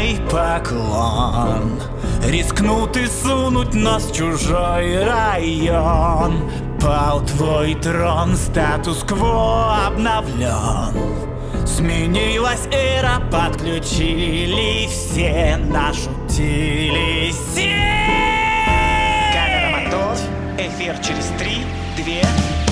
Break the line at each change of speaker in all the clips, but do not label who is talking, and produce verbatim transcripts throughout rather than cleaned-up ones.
твой поклон. Рискнут и сунуть нас в чужой район. Пал твой трон, статус-кво обновлен. Сменилась эра, подключили все, нашутили все.
Камера, мотор, эфир через три, две.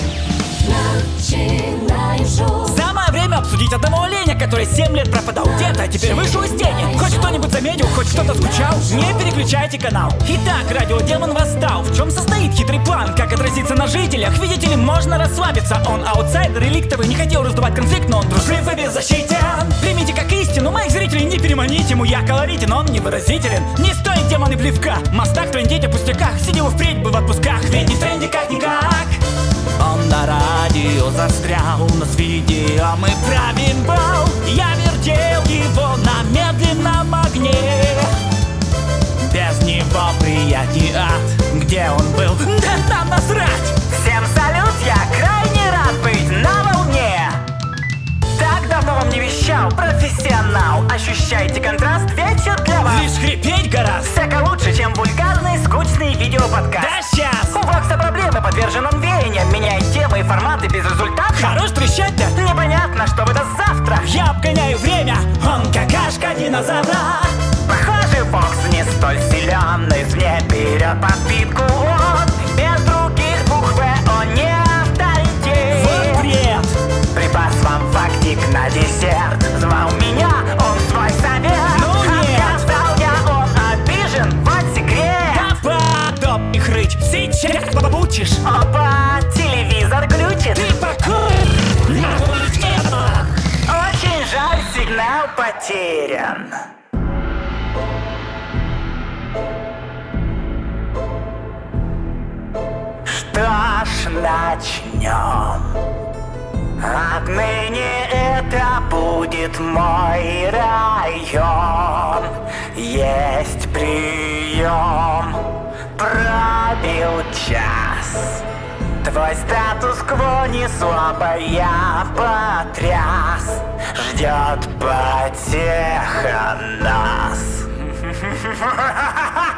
Начинаем шоу.
Самое время обсудить одного оленя, который семь лет пропадал где-то, а теперь вышел из тени. Хоть кто-нибудь заметил, хоть кто-то скучал? Не переключайте канал. Итак, радиодемон восстал. В чем состоит хитрый план? Как отразиться на жителях? Видите ли, можно расслабиться. Он аутсайдер, реликтовый, не хотел раздувать конфликт, но он дружлив и беззащитен. Примите как истину, моих зрителей не переманить ему. Я колоритен, он невыразителен. Не стоит демон и плевка. Мостак трындеть о пустяках. Сидел впредь бы в отпусках, ведь не в тренде как-никак. Он на радио застрял, но с видео мы правим бал. Я вертел его на медленном огне. Без него приятней ад. Где он был? Да нам насрать! Всем салют, я крайне рад быть на волне. Так давно вам не вещал профессионал. Ощущайте контраст, вечер для вас. Лишь хрипеть гораздо. Всяко лучше, чем вульгарный, скучный видеоподкаст. Да сейчас! У Вокса проблемы, подвержен он веяниям. Меняет темы и форматы без результата. Хорош трещать-то? Непонятно, что выдаст завтра. Я обгоняю время, он какашка динозавра. Похоже, Вокс не столь силен, извне берет подпитку он. Без других букв он не авторитет. Вот бред! Припас вам фактик на десерт. Звал меня, он свой совет. Ну нет! Отказал я, он обижен, вот секрет. Да потоп их рыть, сейчас побучишь. Опа, телевизор глючит. Ты покой! Очень жаль, сигнал потерян. Что ж, начнем. Отныне это будет мой район. Есть прием. Пробил час. Твой статус-кво не слабо я потряс. Ждет потеха нас.